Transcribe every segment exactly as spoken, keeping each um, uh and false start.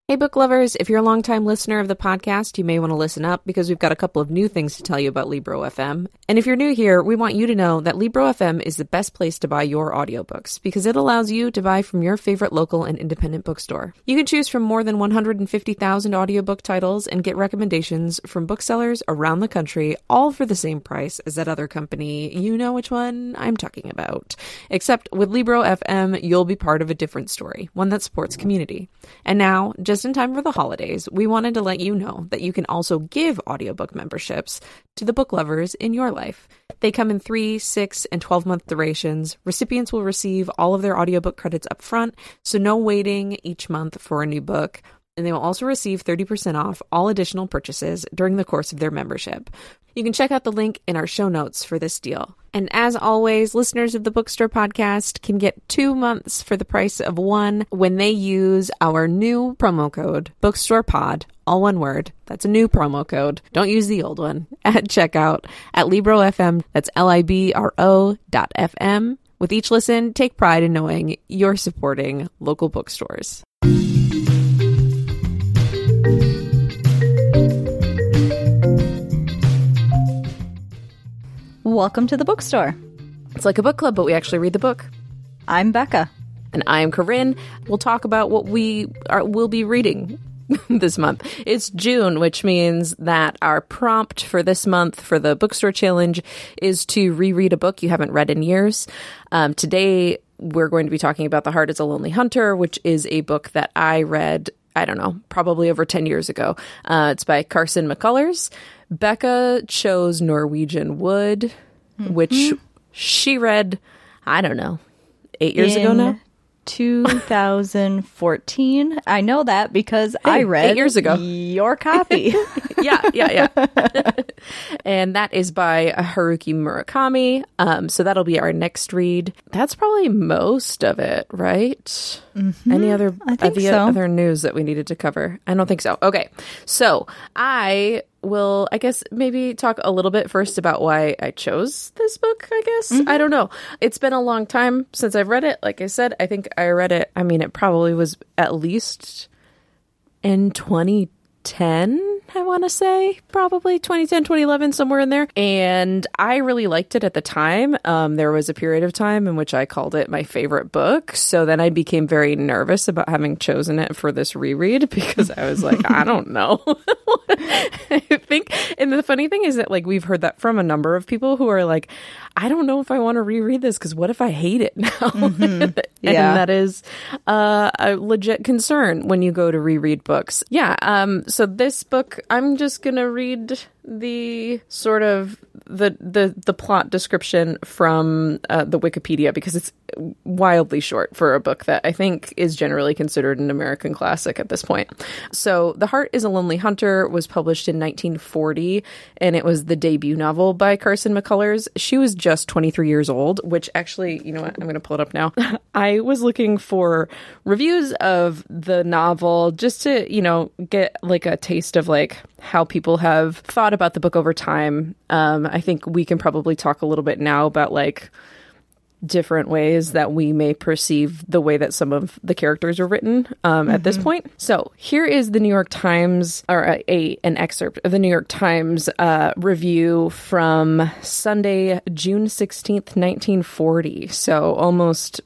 Hey, book lovers, if you're a longtime listener of the podcast, you may want to listen up because we've got a couple of new things to tell you about Libro F M. And if you're new here, we want you to know that Libro F M is the best place to buy your audiobooks because it allows you to buy from your favorite local and independent bookstore. You can choose from more than one hundred fifty thousand audiobook titles and get recommendations from booksellers around the country, all for the same price as that other company. You know which one I'm talking about. Except with Libro F M, you'll be part of a different story, one that supports community. And now, just Just in time for the holidays, we wanted to let you know that you can also give audiobook memberships to the book lovers in your life. They come in three, six, and twelve-month durations. Recipients will receive all of their audiobook credits up front, so no waiting each month for a new book. And they will also receive thirty percent off all additional purchases during the course of their membership. You can check out the link in our show notes for this deal. And as always, listeners of the Bookstore podcast can get two months for the price of one when they use our new promo code, BookstorePod, all one word. That's a new promo code. Don't use the old one at checkout at Libro F M. That's L I B R O dot F M. With each listen, take pride in knowing you're supporting local bookstores. Welcome to the bookstore. It's like a book club, but we actually read the book. I'm Becca. And I'm Corinne. We'll talk about what we are, will be reading this month. It's June, which means that our prompt for this month for the bookstore challenge is to reread a book you haven't read in years. Um, today, we're going to be talking about The Heart is a Lonely Hunter, which is a book that I read, I don't know, probably over ten years ago. Uh, it's by Carson McCullers. Becca chose Norwegian Wood, mm-hmm. which she read, I don't know, eight years In ago now? two thousand fourteen. I know that because hey, I read eight years ago. your copy. yeah, yeah, yeah. And that is by Haruki Murakami. Um, so that'll be our next read. That's probably most of it, right? Mm-hmm. Any other, I think uh, the so. other news that we needed to cover? I don't think so. Okay. So I will, I guess, maybe talk a little bit first about why I chose this book, I guess. Mm-hmm. I don't know. It's been a long time since I've read it. Like I said, I think I read it, I mean, it probably was at least in twenty ten, I want to say, probably twenty ten, twenty eleven, somewhere in there. And I really liked it at the time. Um, there was a period of time in which I called it my favorite book. So then I became very nervous about having chosen it for this reread because I was like, I don't know. I think, and the funny thing is that like we've heard that from a number of people who are like, I don't know if I want to reread this because what if I hate it now? Mm-hmm. Yeah. And that is uh, a legit concern when you go to reread books. Yeah. Um. So this book, I'm just going to read the sort of the the the plot description from uh, the Wikipedia because it's wildly short for a book that I think is generally considered an American classic at this point. So The Heart is a Lonely Hunter was published in nineteen forty, and it was the debut novel by Carson McCullers. She was just twenty-three years old, which actually, you know what, I'm going to pull it up now. I was looking for reviews of the novel just to, you know, get like a taste of like how people have thought about the book over time. Um, I think we can probably talk a little bit now about like different ways that we may perceive the way that some of the characters are written um, mm-hmm. at this point. So here is the New York Times, or a, a an excerpt of the New York Times uh, review from Sunday, June sixteenth, nineteen forty. So almost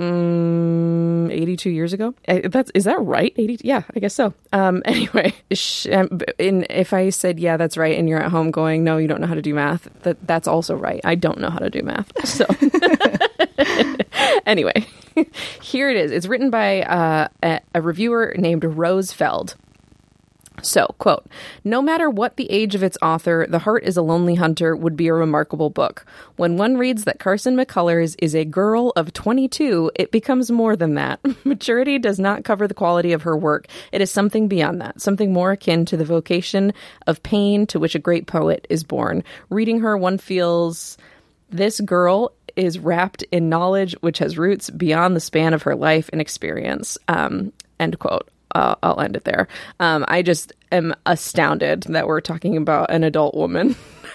Um, eighty-two years ago. I, that's is that right? eighty Yeah, I guess so. Um, anyway, sh- um, in, if I said yeah, that's right, and you're at home going, no, you don't know how to do math. That that's also right. I don't know how to do math. So anyway, here it is. It's written by uh, a, a reviewer named Rose Feld. So, quote, no matter what the age of its author, The Heart is a Lonely Hunter would be a remarkable book. When one reads that Carson McCullers is a girl of twenty-two, it becomes more than that. Maturity does not cover the quality of her work. It is something beyond that, something more akin to the vocation of pain to which a great poet is born. Reading her, one feels this girl is wrapped in knowledge which has roots beyond the span of her life and experience. Um, end quote. Uh, I'll end it there. Um, I just am astounded that we're talking about an adult woman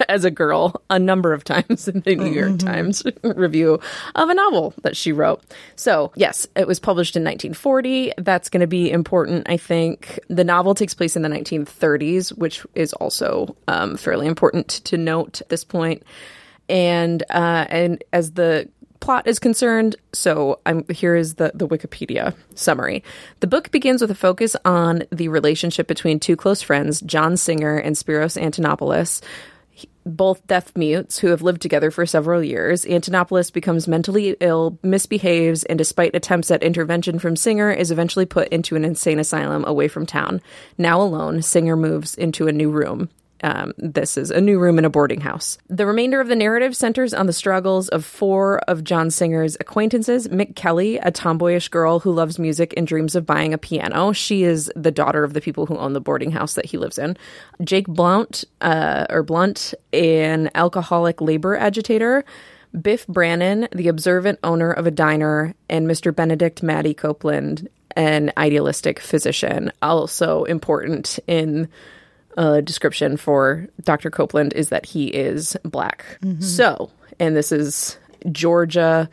as a girl a number of times in the New York mm-hmm. Times review of a novel that she wrote. So, yes, it was published in nineteen forty. That's going to be important, I think. The novel takes place in the nineteen thirties, which is also um, fairly important to note at this point. And uh, and as the plot is concerned, so I'm here is the, the Wikipedia summary. The book begins with a focus on the relationship between two close friends, John Singer and Spiros Antonopoulos, both deaf mutes who have lived together for several years. Antonopoulos becomes mentally ill, misbehaves, and despite attempts at intervention from Singer, is eventually put into an insane asylum away from town. Now alone, Singer moves into a new room. Um, this is a new room in a boarding house. The remainder of the narrative centers on the struggles of four of John Singer's acquaintances. Mick Kelly, a tomboyish girl who loves music and dreams of buying a piano. She is the daughter of the people who own the boarding house that he lives in. Jake Blount, uh, or Blunt, an alcoholic labor agitator. Biff Brannon, the observant owner of a diner. And Mister Benedict Matty Copeland, an idealistic physician. Also important in Uh, description for Doctor Copeland is that he is Black. Mm-hmm. So, and this is Georgia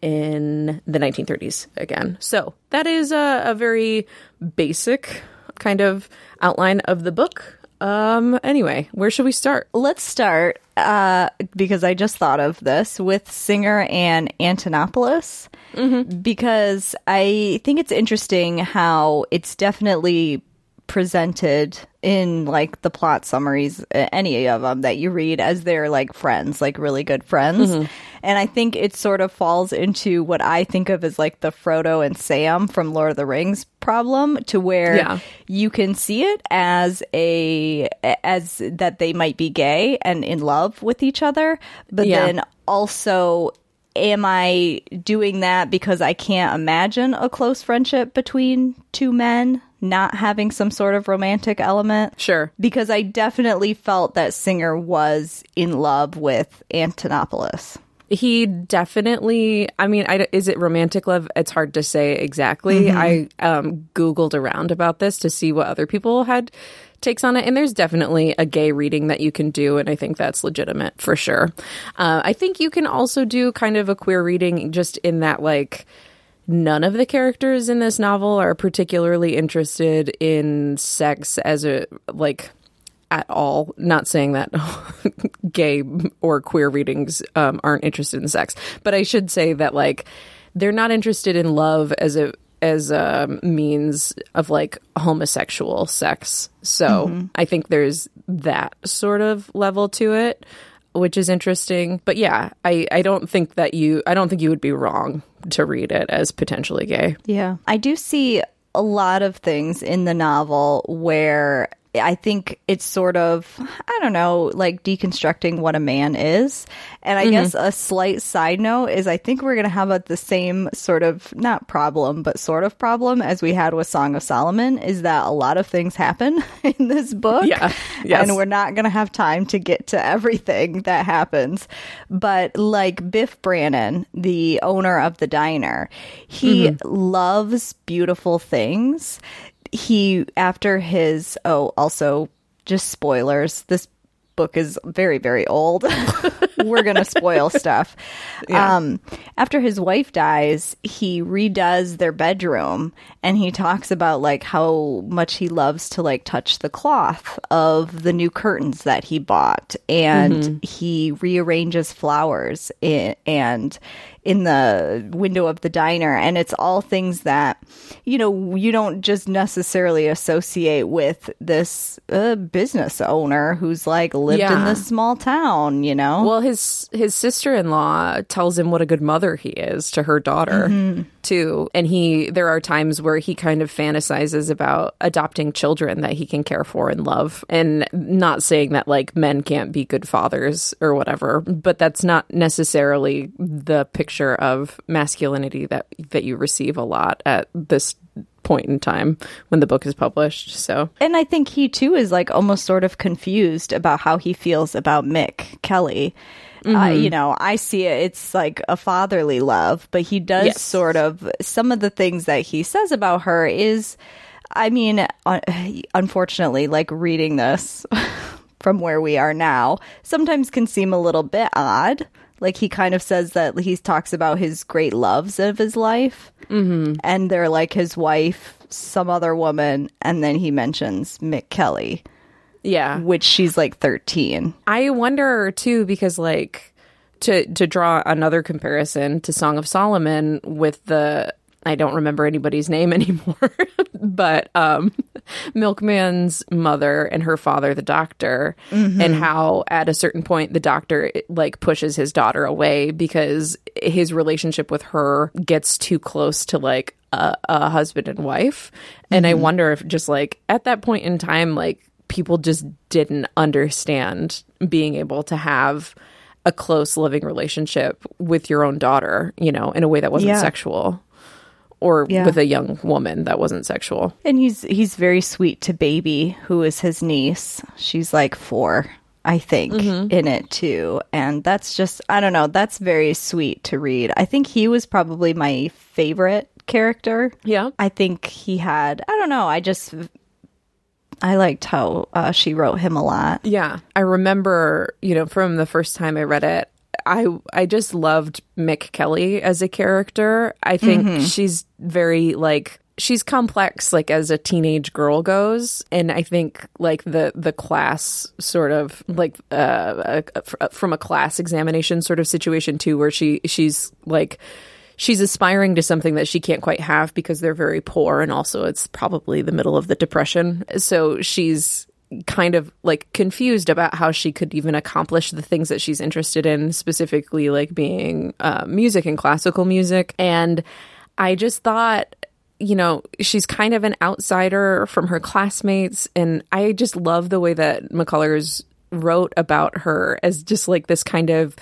in the nineteen thirties again. So that is a, a very basic kind of outline of the book. Um, anyway, where should we start? Let's start, uh, because I just thought of this, with Singer and Antonopoulos, mm-hmm. because I think it's interesting how it's definitely presented in like the plot summaries, any of them that you read, as they're like friends, like really good friends. Mm-hmm. And I think it sort of falls into what I think of as like the Frodo and Sam from Lord of the Rings problem, to where yeah. you can see it as a as that they might be gay and in love with each other, but yeah. then also, am I doing that because I can't imagine a close friendship between two men not having some sort of romantic element? Sure. Because I definitely felt that Singer was in love with Antonopoulos. He definitely, I mean, I, is it romantic love? It's hard to say exactly. Mm-hmm. I um, Googled around about this to see what other people had takes on it, and there's definitely a gay reading that you can do, and I think that's legitimate for sure. Uh, I think you can also do kind of a queer reading, just in that, like, none of the characters in this novel are particularly interested in sex as a, like, at all. Not saying that gay or queer readings um, aren't interested in sex, but I should say that, like, they're not interested in love as a as a means of like homosexual sex. So mm-hmm. I think there's that sort of level to it, which is interesting. But yeah, I, I don't think that you, I don't think you would be wrong to read it as potentially gay. Yeah. I do see a lot of things in the novel where I think it's sort of, I don't know, like deconstructing what a man is. And I mm-hmm. guess a slight side note is I think we're going to have a, the same sort of, not problem, but sort of problem as we had with Song of Solomon, is that a lot of things happen in this book. Yeah. Yes. And we're not going to have time to get to everything that happens. But like Biff Brannon, the owner of the diner, he mm-hmm. loves beautiful things. He, after his, oh, also, just spoilers, this book is very, very old. We're going to spoil stuff. Yeah. Um, after his wife dies, he redoes their bedroom, and he talks about, like, how much he loves to, like, touch the cloth of the new curtains that he bought, and mm-hmm. he rearranges flowers in, and in the window of the diner, and it's all things that, you know, you don't just necessarily associate with this uh, business owner who's like lived yeah. in this small town, you know? Well, his his sister-in-law tells him what a good mother he is to her daughter, mm-hmm. too. And he, there are times where he kind of fantasizes about adopting children that he can care for and love. And not saying that, like, men can't be good fathers or whatever, but that's not necessarily the picture of masculinity that that you receive a lot at this point in time when the book is published. So, and I think he too is like almost sort of confused about how he feels about Mick Kelly. Mm-hmm. Uh, you know, I see it, it's like a fatherly love, but he does yes. sort of, some of the things that he says about her is, I mean, uh, unfortunately, like reading this from where we are now sometimes can seem a little bit odd. Like, he kind of says that he talks about his great loves of his life. Mm-hmm. And they're like his wife, some other woman, and then he mentions Mick Kelly. Yeah. Which she's like thirteen. I wonder, too, because, like, to, to draw another comparison to Song of Solomon with the... I don't remember anybody's name anymore, but um, Milkman's mother and her father, the doctor, mm-hmm. and how at a certain point the doctor like pushes his daughter away because his relationship with her gets too close to like a, a husband and wife. And mm-hmm. I wonder if just like at that point in time, like people just didn't understand being able to have a close living relationship with your own daughter, you know, in a way that wasn't yeah. sexual. Or yeah. with a young woman that wasn't sexual. And he's he's very sweet to Baby, who is his niece. She's like four, I think, mm-hmm. in it too. And that's just, I don't know, that's very sweet to read. I think he was probably my favorite character. Yeah. I think he had, I don't know, I just, I liked how uh, she wrote him a lot. Yeah. I remember, you know, from the first time I read it, I I just loved Mick Kelly as a character. I think mm-hmm. she's very, like, she's complex, like, as a teenage girl goes. And I think, like, the, the class sort of, like, uh, a, from a class examination sort of situation, too, where she she's, like, she's aspiring to something that she can't quite have because they're very poor. And also it's probably the middle of the Depression. So she's kind of like confused about how she could even accomplish the things that she's interested in, specifically like being uh, music and classical music. And I just thought, you know, she's kind of an outsider from her classmates. And I just love the way that McCullers wrote about her as just like this kind of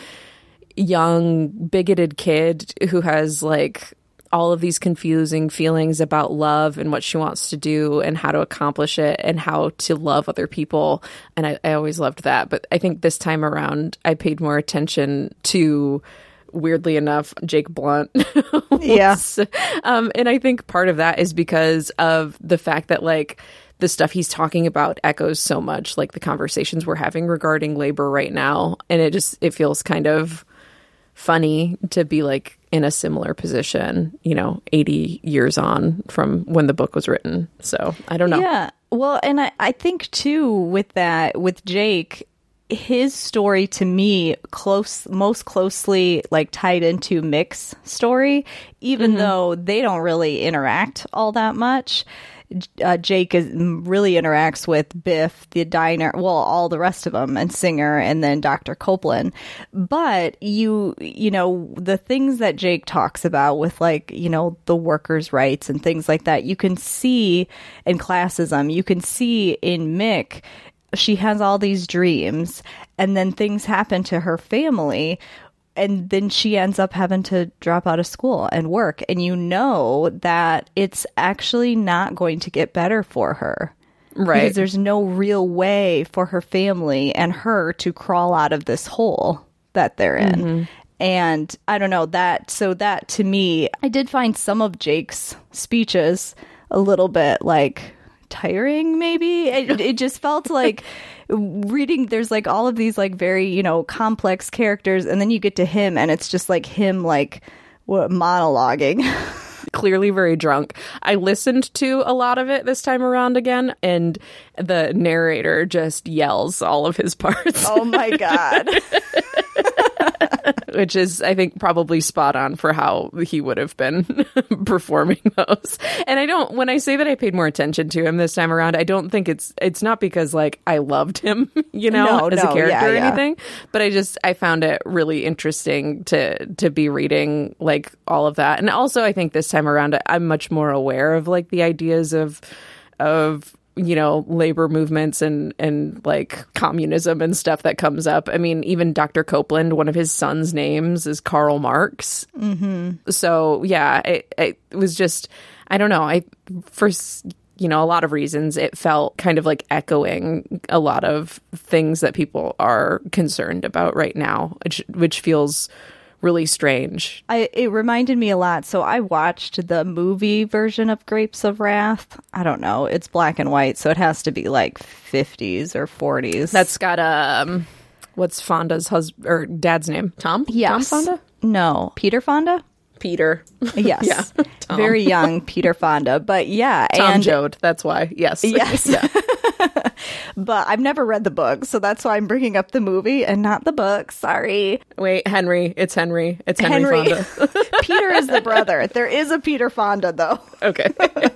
young, bigoted kid who has like all of these confusing feelings about love and what she wants to do and how to accomplish it and how to love other people. And I, I always loved that. But I think this time around, I paid more attention to, weirdly enough, Jake Blunt. Yes. Um, and I think part of that is because of the fact that, like, the stuff he's talking about echoes so much like the conversations we're having regarding labor right now. And it just, it feels kind of funny to be like in a similar position, you know, eighty years on from when the book was written. So I don't know. Yeah. Well, and I, I think too with that, with Jake, his story to me close, most closely like tied into Mick's story, even mm-hmm. though they don't really interact all that much. Uh, Jake is, really interacts with Biff, the diner, well, all the rest of them, and Singer, and then Doctor Copeland. But you, you know, the things that Jake talks about with, like, you know, the workers' rights and things like that, you can see in classism, you can see in Mick, she has all these dreams, and then things happen to her family. And then she ends up having to drop out of school and work. And you know that it's actually not going to get better for her. Right. Because there's no real way for her family and her to crawl out of this hole that they're in. Mm-hmm. And I don't know, that, so that to me, I did find some of Jake's speeches a little bit like tiring, maybe. It, it just felt like reading, there's like all of these like very, you know, complex characters, and then you get to him and it's just like him like what, monologuing. Clearly very drunk. I listened to a lot of it this time around again, and the narrator just yells all of his parts. Oh my God. Which is, I think, probably spot on for how he would have been performing those. And I don't, when I say that I paid more attention to him this time around, I don't think it's, it's not because, like, I loved him, you know, no, as no, a character yeah, or yeah. anything. But I just, I found it really interesting to, to be reading, like, all of that. And also, I think this time around, I'm much more aware of, like, the ideas of, of, you know, labor movements and, and like communism and stuff that comes up. I mean, even Doctor Copeland, one of his son's names is Karl Marx. Mm-hmm. So, yeah, it, it was just, I don't know. I, for, you know, a lot of reasons, it felt kind of like echoing a lot of things that people are concerned about right now, which, which feels really strange. I, it reminded me a lot. So I watched the movie version of Grapes of Wrath. I don't know. It's black and white, so it has to be like fifties or forties. That's got um, what's Fonda's husband or dad's name? Tom? Yes. Tom Fonda? No. Peter Fonda? Peter. Yes. Yeah. Tom. Very young Peter Fonda. But yeah. Tom and Joad. That's why. Yes. Yes. Yeah. But I've never read the book, so that's why I'm bringing up the movie and not the book. Sorry. Wait, Henry. It's Henry. It's Henry, Henry. Fonda. Peter is the brother. There is a Peter Fonda, though. Okay.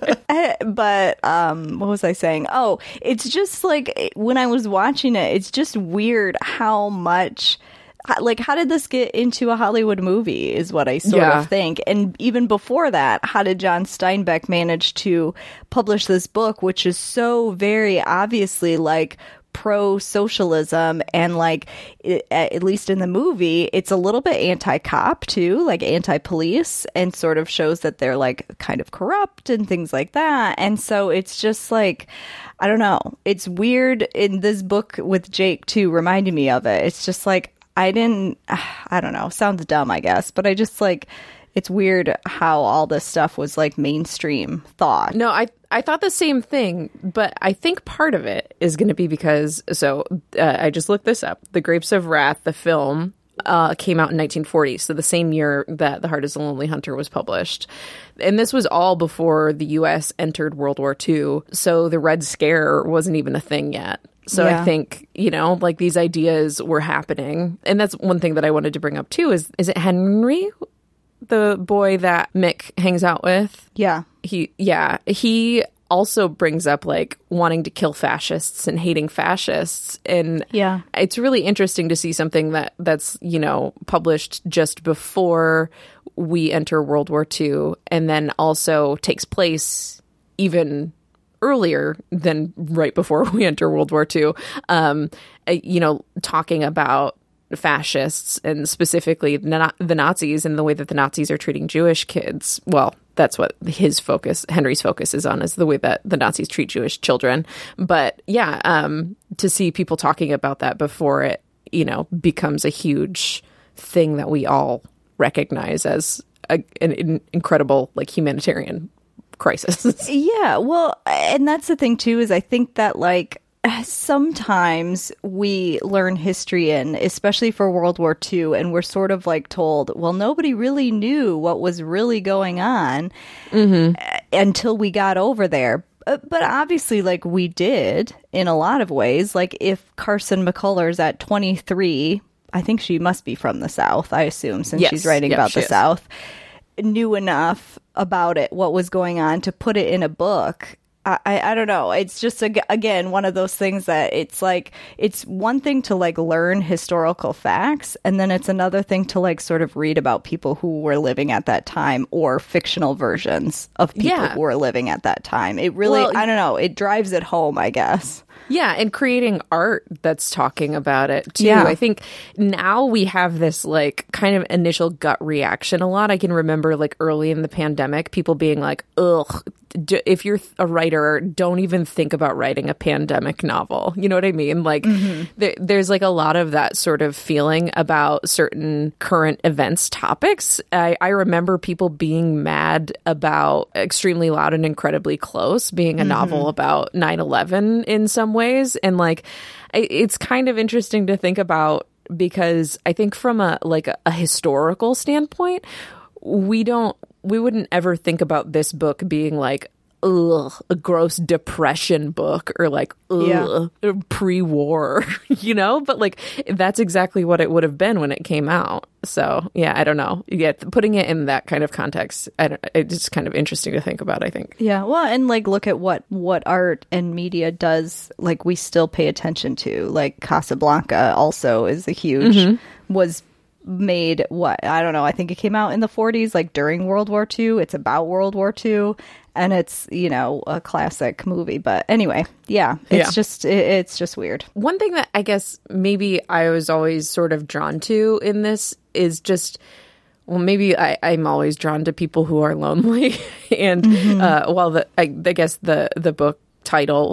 But um, what was I saying? Oh, it's just like when I was watching it, it's just weird how much... Like, how did this get into a Hollywood movie is what I sort yeah. of think. And even before that, how did John Steinbeck manage to publish this book, which is so very obviously like pro-socialism and like, it, at least in the movie, it's a little bit anti-cop too, like anti-police, and sort of shows that they're like kind of corrupt and things like that. And so it's just like, I don't know. It's weird in this book with Jake too, reminding me of it. It's just like, I didn't, I don't know, sounds dumb, I guess, but I just like, it's weird how all this stuff was like mainstream thought. No, I I thought the same thing, but I think part of it is going to be because, so uh, I just looked this up. The Grapes of Wrath, the film, uh, came out in nineteen forty, so the same year that The Heart is a Lonely Hunter was published. And this was all before the U S entered World War Two, so the Red Scare wasn't even a thing yet. So yeah. I think, you know, like these ideas were happening. And that's one thing that I wanted to bring up too is, is it Henry, the boy that Mick hangs out with? Yeah. He, yeah, he also brings up like wanting to kill fascists and hating fascists. And yeah, it's really interesting to see something that that's, you know, published just before we enter World War Two and then also takes place even earlier than right before we enter World War Two, um, you know, talking about fascists and specifically the, the Nazis and the way that the Nazis are treating Jewish kids. Well, that's what his focus, Henry's focus is on, is the way that the Nazis treat Jewish children. But yeah, um, to see people talking about that before it, you know, becomes a huge thing that we all recognize as a, an, an incredible, like, humanitarian crisis. Yeah, well, and that's the thing too, is I think that like sometimes we learn history in, especially for World War Two, and we're sort of like told, well, nobody really knew what was really going on mm-hmm. until we got over there. But obviously, like, we did in a lot of ways. Like, if Carson McCullers at twenty-three, I think she must be from the South, I assume, since yes. she's writing yep, about the is. South, knew enough about it, what was going on, to put it in a book. I, I, I don't know. It's just, again, one of those things that it's like, it's one thing to like learn historical facts, and then it's another thing to like sort of read about people who were living at that time or fictional versions of people yeah. who were living at that time. It really, well, I don't know, it drives it home, I guess. Yeah, and creating art that's talking about it, too. Yeah. I think now we have this, like, kind of initial gut reaction a lot. I can remember, like, early in the pandemic, people being like, ugh, d- if you're a writer, don't even think about writing a pandemic novel. You know what I mean? Like, mm-hmm. th- there's, like, a lot of that sort of feeling about certain current events topics. I, I remember people being mad about Extremely Loud and Incredibly Close being a mm-hmm. novel about nine eleven in some ways, and like it's kind of interesting to think about, because I think from a like a, a historical standpoint, we don't we wouldn't ever think about this book being like, ugh, a gross depression book, or like, ugh, yeah. pre-war, you know? But like, that's exactly what it would have been when it came out. So yeah, I don't know. Yeah, putting it in that kind of context, I don't, it's just kind of interesting to think about, I think. Yeah, well, and like look at what what art and media does, like we still pay attention to. Like Casablanca also is a huge, mm-hmm. was made, what, I don't know, I think it came out in the forties, like during World War Two. It's about World War Two, and it's, you know, a classic movie. But anyway, yeah, it's yeah. just it, it's just weird. One thing that I guess maybe I was always sort of drawn to in this is just, well, maybe I, I'm always drawn to people who are lonely. And mm-hmm. uh, well, the, I, I guess the the book title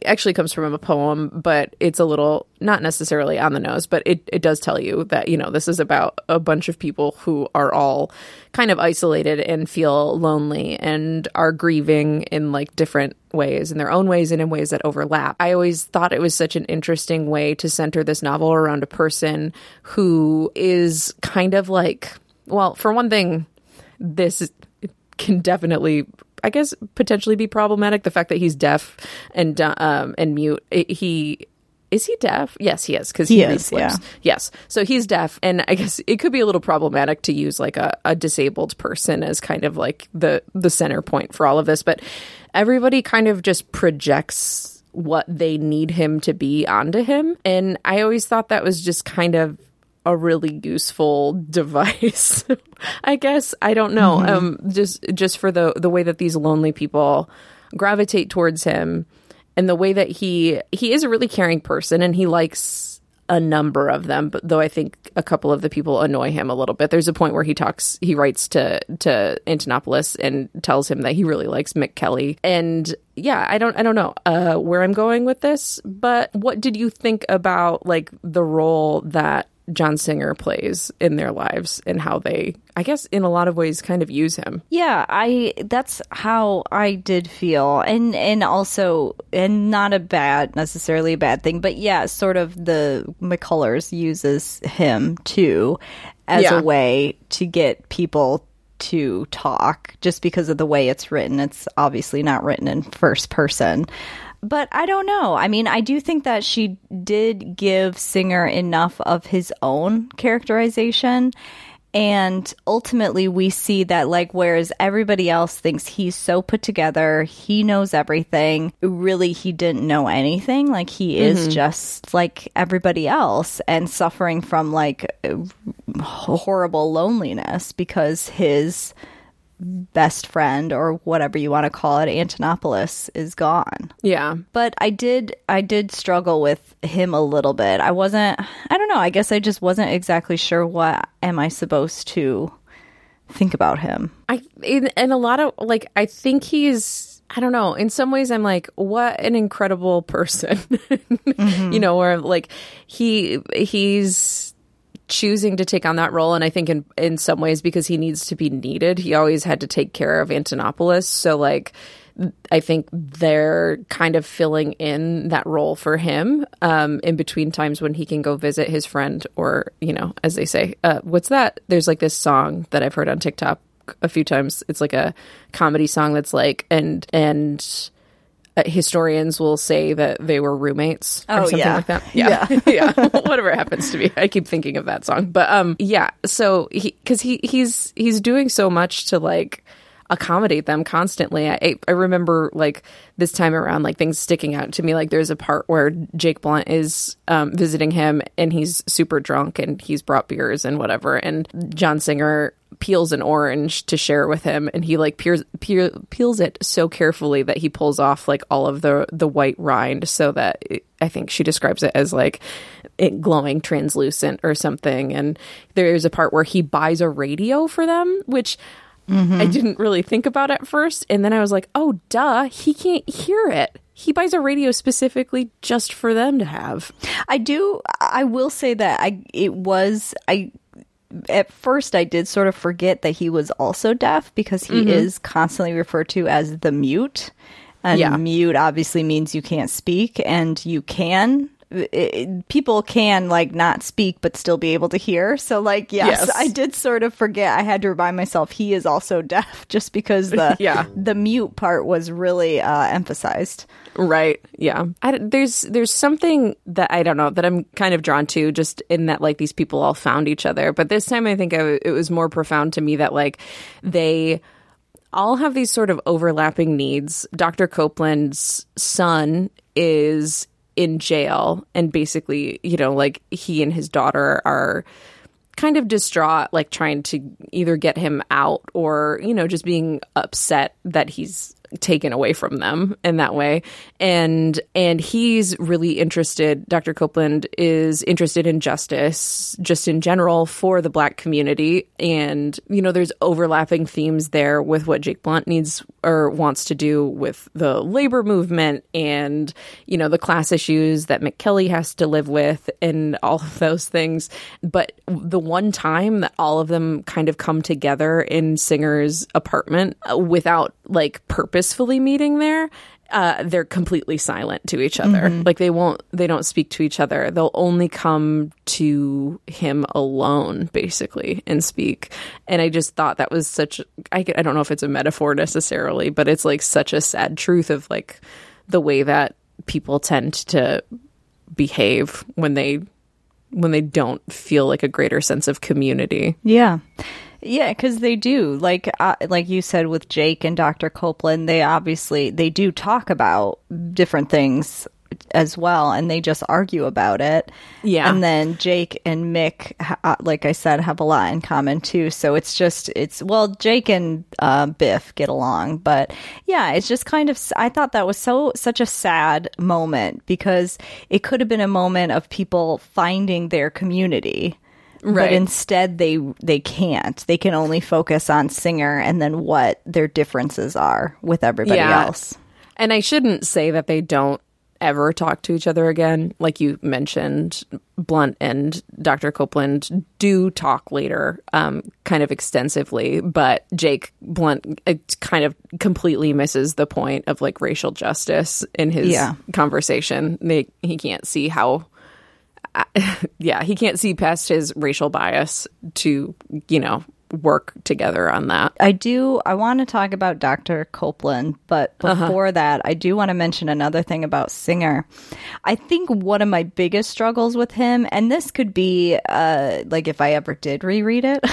actually comes from a poem, but it's a little, not necessarily on the nose, but it, it does tell you that, you know, this is about a bunch of people who are all kind of isolated and feel lonely and are grieving in like different ways, in their own ways and in ways that overlap. I always thought it was such an interesting way to center this novel around a person who is kind of like, well, for one thing, this can definitely, I guess, potentially be problematic. The fact that he's deaf and um, and mute. It, he is he deaf? Yes, he is, because he, he reads lips. Yeah. Yes, so he's deaf, and I guess it could be a little problematic to use like a, a disabled person as kind of like the the center point for all of this. But everybody kind of just projects what they need him to be onto him, and I always thought that was just kind of a really useful device. I guess, I don't know. Mm-hmm. Um, just just for the the way that these lonely people gravitate towards him, and the way that he he is a really caring person, and he likes a number of them. But though I think a couple of the people annoy him a little bit. There's a point where he talks, he writes to to Antonopoulos and tells him that he really likes Mick Kelly. And yeah, I don't I don't know uh, where I'm going with this. But what did you think about like the role that John Singer plays in their lives, and how they, I guess, in a lot of ways kind of use him? Yeah, I that's how I did feel. And and also, and not a bad, necessarily a bad thing, but yeah, sort of the McCullers uses him too as yeah. a way to get people to talk, just because of the way it's written. It's obviously not written in first person. But I don't know. I mean, I do think that she did give Singer enough of his own characterization. And ultimately, we see that, like, whereas everybody else thinks he's so put together, he knows everything, really, he didn't know anything. Like, he mm-hmm. is just like everybody else and suffering from, like, horrible loneliness because his best friend, or whatever you want to call it, Antonopoulos, is gone. Yeah. But I did I did struggle with him a little bit. I wasn't, I don't know, I guess I just wasn't exactly sure what am I supposed to think about him. I in, in a lot of, like, I think he's, I don't know, in some ways I'm like, what an incredible person. mm-hmm. You know, where like he he's choosing to take on that role, and I think in in some ways because he needs to be needed, he always had to take care of Antonopoulos. So like I think they're kind of filling in that role for him um, in between times when he can go visit his friend, or, you know, as they say, uh, what's that? There's like this song that I've heard on TikTok a few times. It's like a comedy song that's like, and and Uh, historians will say that they were roommates or oh, something yeah. like that. Yeah. Yeah. yeah. Whatever it happens to be. I keep thinking of that song. But um, yeah. So he, cause he, he's, he's doing so much to like accommodate them constantly. I, I remember like this time around, like things sticking out to me. Like there's a part where Jake Blunt is um, visiting him, and he's super drunk, and he's brought beers and whatever. And John Singer peels an orange to share with him, and he like peers, peel, peels it so carefully that he pulls off like all of the the white rind, so that it, I think she describes it as like it glowing translucent or something. And there's a part where he buys a radio for them, which mm-hmm. I didn't really think about at first, and then I was like, oh duh, he can't hear it. He buys a radio specifically just for them to have. I do I will say that I it was I at first I did sort of forget that he was also deaf, because he mm-hmm. is constantly referred to as the mute. And yeah. mute obviously means you can't speak, and you can. It, people can like not speak but still be able to hear. So like yes, yes, I did sort of forget. I had to remind myself he is also deaf, just because the yeah. the mute part was really uh, emphasized. Right. Yeah. I, there's there's something that I don't know that I'm kind of drawn to, just in that like these people all found each other. But this time I think I, it was more profound to me that like they all have these sort of overlapping needs. Doctor Copeland's son is in jail, and basically, you know, like he and his daughter are kind of distraught, like trying to either get him out, or, you know, just being upset that he's taken away from them in that way. And and he's really interested, Doctor Copeland is interested in justice just in general for the Black community. And, you know, there's overlapping themes there with what Jake Blount needs or wants to do with the labor movement and, you know, the class issues that Mick Kelly has to live with and all of those things. But the one time that all of them kind of come together in Singer's apartment without like purposefully meeting there, uh, they're completely silent to each other. Mm-hmm. Like they won't, they don't speak to each other. They'll only come to him alone, basically, and speak. And I just thought that was such, I, I don't know if it's a metaphor necessarily, but it's like such a sad truth of like the way that people tend to behave when they when they don't feel like a greater sense of community. Yeah. Yeah, because they do. Like uh, like you said with Jake and Doctor Copeland, they obviously, they do talk about different things as well, and they just argue about it. Yeah. And then Jake and Mick, uh, like I said, have a lot in common too. So it's just, it's, well, Jake and uh, Biff get along. But yeah, it's just kind of, I thought that was so, such a sad moment because it could have been a moment of people finding their community. Right. But instead, they they can't. They can only focus on Singer and then what their differences are with everybody yeah. else. And I shouldn't say that they don't ever talk to each other again. Like you mentioned, Blount and Doctor Copeland do talk later, um, kind of extensively. But Jake Blount it kind of completely misses the point of like racial justice in his yeah. conversation. They, he can't see how... yeah, he can't see past his racial bias to, you know, work together on that. I do. I want to talk about Doctor Copeland, but before uh-huh. that, I do want to mention another thing about Singer. I think one of my biggest struggles with him, and this could be uh, like if I ever did reread it,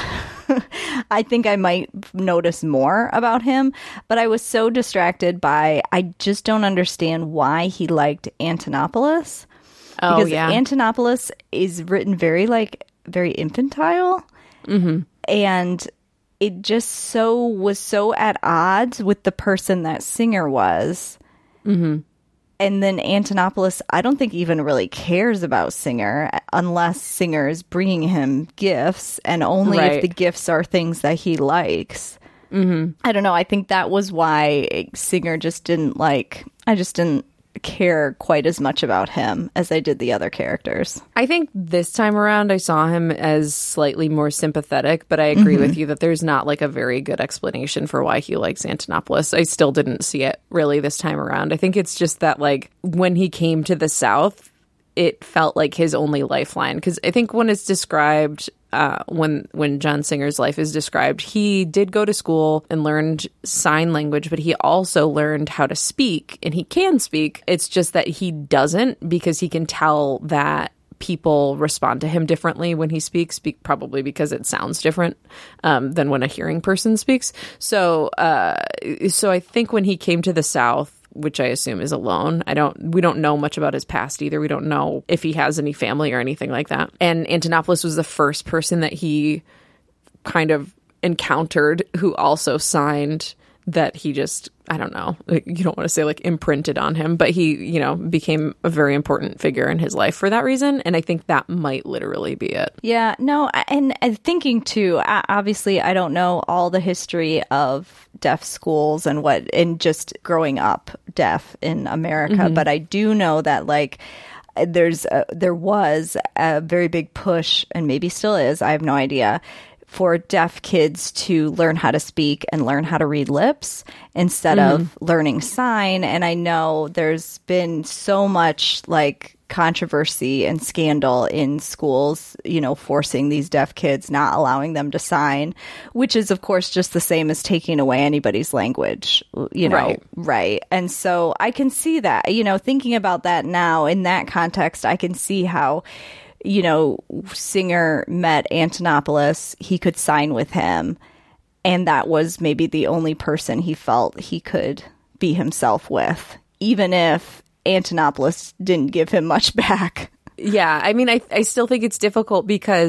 I think I might notice more about him, but I was so distracted by, I just don't understand why he liked Antonopoulos. Oh, because yeah. Antonopoulos is written very, like, very infantile. Mm-hmm. And it just so was so at odds with the person that Singer was. Mm-hmm. And then Antonopoulos, I don't think even really cares about Singer unless Singer is bringing him gifts, and only right. if the gifts are things that he likes. Mm-hmm. I don't know. I think that was why Singer just didn't like, I just didn't care quite as much about him as I did the other characters. I think this time around I saw him as slightly more sympathetic, but I agree mm-hmm. with you that there's not like a very good explanation for why he likes Antonopoulos. I still didn't see it really this time around. I think it's just that like when he came to the South, it felt like his only lifeline, because I think when it's described Uh, when when John Singer's life is described, he did go to school and learned sign language, but he also learned how to speak, and he can speak. It's just that he doesn't, because he can tell that people respond to him differently when he speaks, speak probably because it sounds different um, than when a hearing person speaks. So, uh, so I think when he came to the South, which I assume is alone. I don't, we don't know much about his past either. We don't know if he has any family or anything like that. And Antonopoulos was the first person that he kind of encountered who also signed, that he just, I don't know, you don't want to say like imprinted on him, but he, you know, became a very important figure in his life for that reason. And I think that might literally be it. Yeah, no, and, and thinking too, obviously I don't know all the history of deaf schools and what, and just growing up deaf in America, mm-hmm. but I do know that like there's a, there was a very big push, and maybe still is, I have no idea, for deaf kids to learn how to speak and learn how to read lips instead mm-hmm. of learning sign. And I know there's been so much like controversy and scandal in schools, you know, forcing these deaf kids, not allowing them to sign, which is of course just the same as taking away anybody's language, you know, right. right. And so I can see that, you know, thinking about that now in that context, I can see how, you know, Singer met Antonopoulos, he could sign with him, and that was maybe the only person he felt he could be himself with, even if Antonopoulos didn't give him much back. Yeah, I mean, I, I still think it's difficult because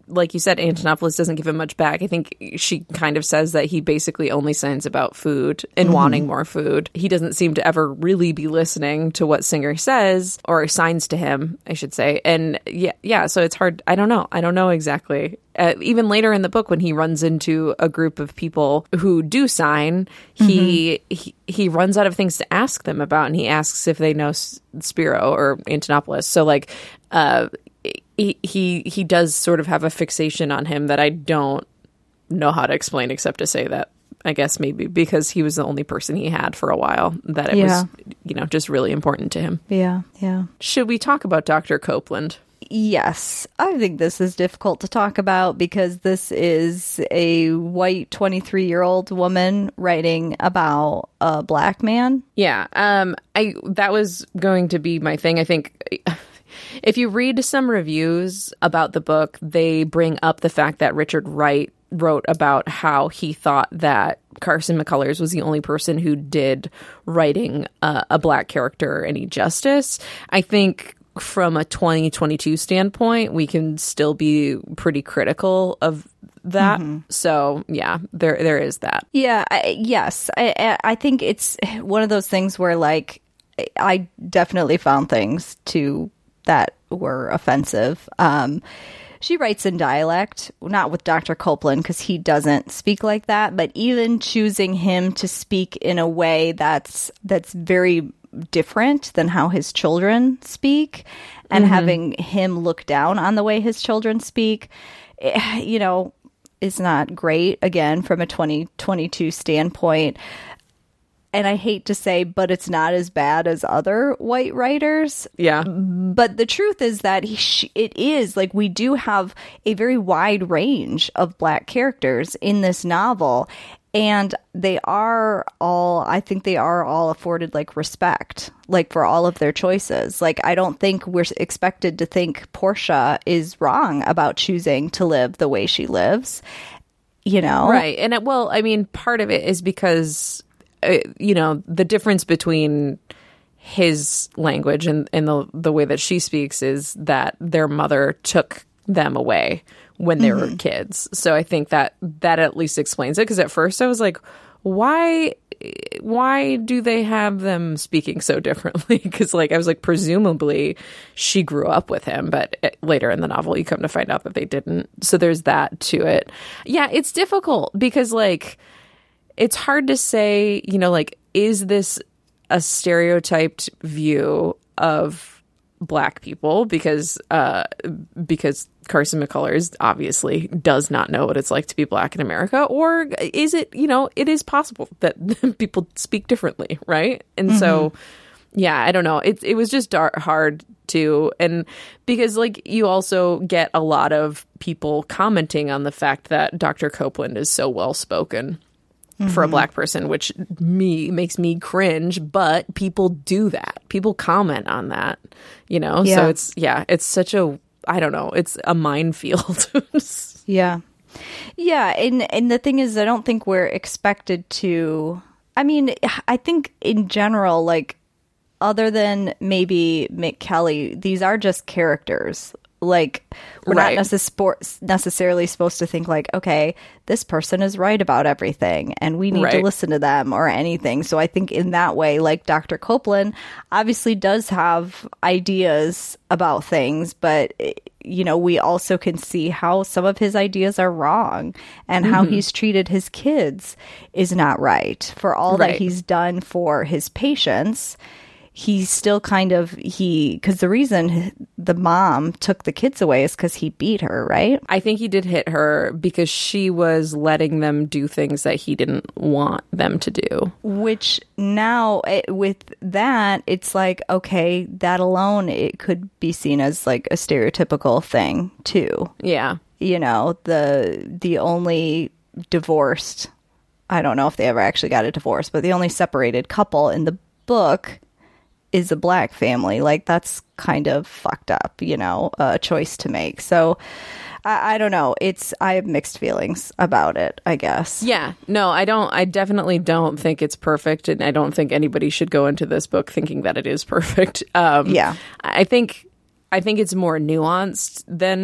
like you said, Antonopoulos doesn't give him much back. I think she kind of says that he basically only signs about food and mm-hmm. wanting more food. He doesn't seem to ever really be listening to what Singer says, or signs to him, I should say. And yeah, yeah. So it's hard. I don't know. I don't know exactly. Uh, even later in the book, when he runs into a group of people who do sign, he, mm-hmm. he he runs out of things to ask them about, and he asks if they know Spiro or Antonopoulos. So like, uh, he he he does sort of have a fixation on him that I don't know how to explain, except to say that I guess maybe because he was the only person he had for a while, that it yeah. was, you know, just really important to him. Yeah, yeah. Should we talk about Doctor Copeland? Yes, I think this is difficult to talk about because this is a white twenty-three-year-old woman writing about a black man. Yeah, um, I that was going to be my thing. I think if you read some reviews about the book, they bring up the fact that Richard Wright wrote about how he thought that Carson McCullers was the only person who did writing uh, a black character any justice. I think from a twenty twenty-two standpoint, we can still be pretty critical of that. Mm-hmm. So yeah, there there is that. Yeah, I, yes. I, I think it's one of those things where, like, I definitely found things to that were offensive. Um, she writes in dialect, not with Doctor Copeland because he doesn't speak like that, but even choosing him to speak in a way that's that's very different than how his children speak, and mm-hmm. having him look down on the way his children speak, you know, is not great, again, from a twenty twenty-two standpoint. And I hate to say, but it's not as bad as other white writers. Yeah. But the truth is that he, it is, like, we do have a very wide range of black characters in this novel. And they are all, I think they are all afforded, like, respect, like, for all of their choices. Like, I don't think we're expected to think Portia is wrong about choosing to live the way she lives, you know? Right. And, it, well, I mean, part of it is because, uh, you know, the difference between his language and, and the, the way that she speaks is that their mother took them away when they mm-hmm. were kids. So I think that that at least explains it, because at first I was like, why why do they have them speaking so differently? Because, like, I was like, presumably she grew up with him, but it, later in the novel you come to find out that they didn't. So there's that to it. Yeah, it's difficult because, like, it's hard to say, you know, like, is this a stereotyped view of black people, because uh because Carson McCullers obviously does not know what it's like to be black in America, or is it, you know, it is possible that people speak differently, right? And mm-hmm. so yeah, I don't know, it it was just dar- hard to, and because, like, you also get a lot of people commenting on the fact that Doctor Copeland is so well spoken Mm-hmm. for a black person, which me makes me cringe, but people do that. People comment on that, you know? Yeah. So it's, yeah, it's such a, I don't know, it's a minefield. yeah. Yeah. And, and the thing is, I don't think we're expected to, I mean, I think in general, like, other than maybe Mick Kelly, these are just characters. Like, we're right. not necess- necessarily supposed to think, like, okay, this person is right about everything and we need right. to listen to them or anything. So I think in that way, like, Doctor Copeland obviously does have ideas about things, but, you know, we also can see how some of his ideas are wrong, and mm-hmm. how he's treated his kids is not right. For all right. that he's done for his patients, he's still kind of, he, because the reason the mom took the kids away is because he beat her, right? I think he did hit her because she was letting them do things that he didn't want them to do. Which now, it, with that, it's like, okay, that alone, it could be seen as, like, a stereotypical thing, too. Yeah. You know, the the only divorced, I don't know if they ever actually got a divorce, but the only separated couple in the book is a black family. Like, that's kind of fucked up, you know, a choice to make. So I, I don't know. It's, I have mixed feelings about it, I guess. Yeah, no, I don't, I definitely don't think it's perfect. And I don't think anybody should go into this book thinking that it is perfect. Um, yeah. I think, I think it's more nuanced than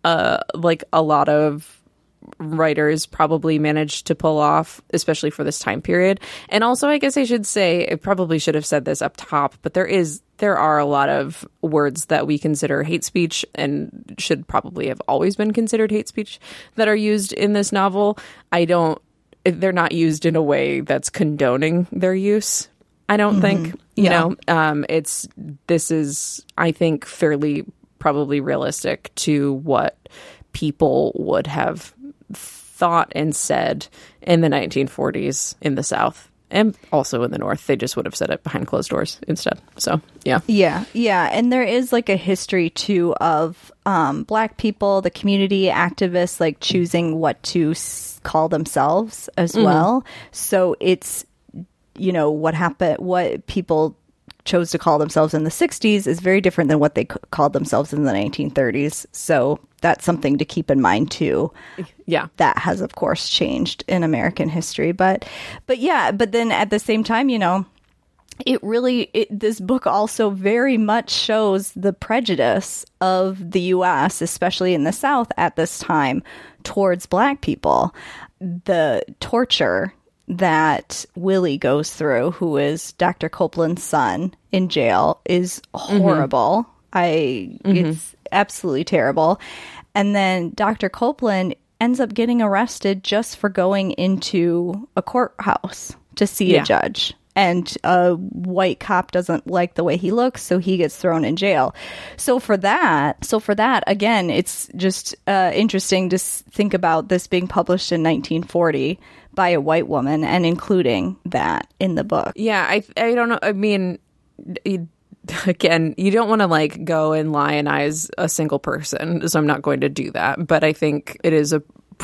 uh, like a lot of writers probably managed to pull off, especially for this time period. And also, I guess I should say, I probably should have said this up top, but there is there are a lot of words that we consider hate speech and should probably have always been considered hate speech that are used in this novel. I don't, they're not used in a way that's condoning their use. I don't mm-hmm. think, you yeah. know, um, it's, this is, I think, fairly probably realistic to what people would have thought and said in the nineteen forties in the South and also in the North. They just would have said it behind closed doors instead. So, yeah. Yeah. Yeah. And there is like a history too of um, Black people, the community activists, like choosing what to s- call themselves as mm-hmm. well. So it's, you know, what happened, what people chose to call themselves in the sixties is very different than what they c- called themselves in the nineteen thirties. So that's something to keep in mind too. Yeah. That has, of course, changed in American history. But, but yeah, but then at the same time, you know, it really, it, this book also very much shows the prejudice of the U S, especially in the South at this time, towards Black people. The torture that Willie goes through, who is Doctor Copeland's son in jail, is horrible. Mm-hmm. I, mm-hmm. It's absolutely terrible. And then Doctor Copeland ends up getting arrested just for going into a courthouse to see yeah. a judge. And a white cop doesn't like the way he looks, so he gets thrown in jail. So for that, so for that, again, it's just uh, interesting to s- think about this being published in nineteen forty by a white woman and including that in the book. Yeah, I I don't know. I mean, you, again, you don't want to like go and lionize a single person, so I'm not going to do that. But I think it is a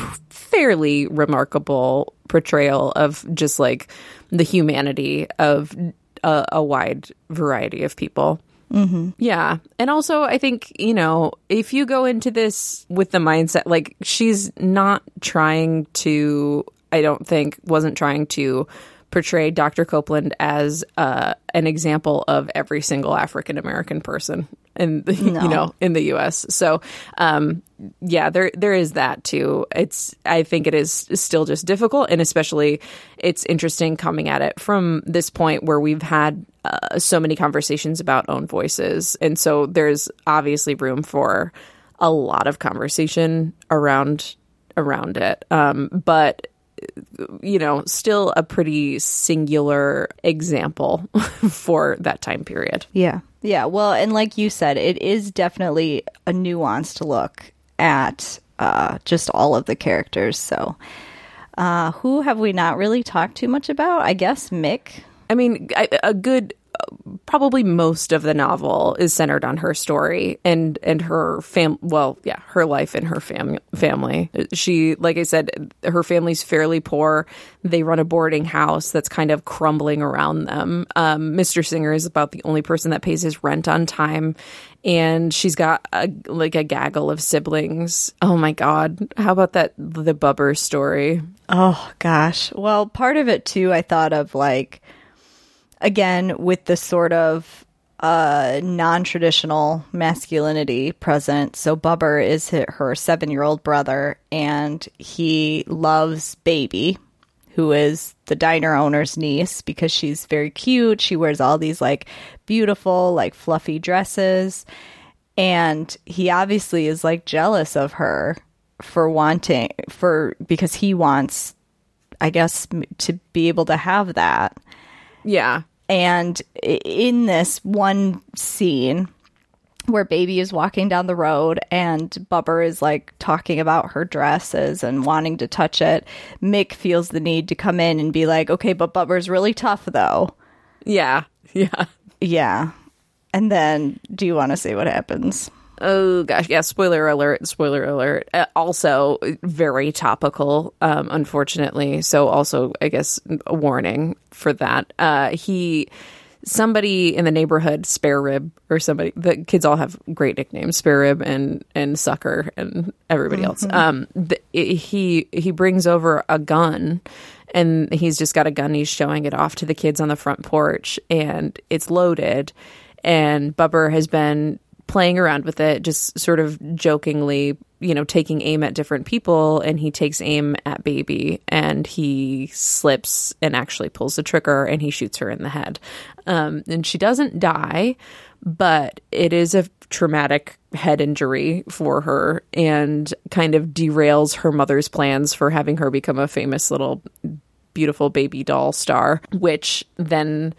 fairly remarkable portrayal of just like the humanity of a, a wide variety of people. Mm-hmm. Yeah. And also, I think, you know, if you go into this with the mindset, like she's not trying to, I don't think, wasn't trying to portray Doctor Copeland as uh, an example of every single African American person in the, no. you know, in the U S. So, um, yeah, there there is that too. It's I think it is still just difficult, and especially it's interesting coming at it from this point where we've had uh, so many conversations about own voices, and so there's obviously room for a lot of conversation around around it. Um, but you know, still a pretty singular example for that time period. Yeah. Yeah. Well, and like you said, it is definitely a nuanced look at uh, just all of the characters. So uh, who have we not really talked too much about? I guess Mick. I mean, a, a good... probably most of the novel is centered on her story and and her fam well yeah her life and her fam family. She, like I said, her family's fairly poor. They run a boarding house that's kind of crumbling around them. um Mister Singer is about the only person that pays his rent on time, and she's got a, like a gaggle of siblings. Oh my god, how about that the Bubber story? Oh gosh. Well, part of it too, I thought of like, again, with the sort of uh, non-traditional masculinity present. So Bubber is her seven-year-old brother, and he loves Baby, who is the diner owner's niece, because she's very cute. She wears all these like beautiful, like fluffy dresses. And he obviously is like jealous of her for wanting, for, because he wants, I guess, to be able to have that. Yeah. And in this one scene where Baby is walking down the road and Bubber is like talking about her dresses and wanting to touch it, Mick feels the need to come in and be like, okay, but Bubber's really tough though. Yeah. Yeah. Yeah. And then do you want to say what happens? Oh, gosh. Yeah. Spoiler alert. Spoiler alert. Uh, also, very topical, um, unfortunately. So also, I guess, a warning for that. Uh, he, somebody in the neighborhood, Spare Rib, or somebody, the kids all have great nicknames, Spare Rib and, and Sucker and everybody mm-hmm. else. Um, the, he, he brings over a gun, and he's just got a gun. He's showing it off to the kids on the front porch, and it's loaded. And Bubber has been playing around with it, just sort of jokingly you know, taking aim at different people, and he takes aim at Baby, and he slips and actually pulls the trigger, and he shoots her in the head. Um, and she doesn't die, but it is a traumatic head injury for her and kind of derails her mother's plans for having her become a famous little beautiful baby doll star, which then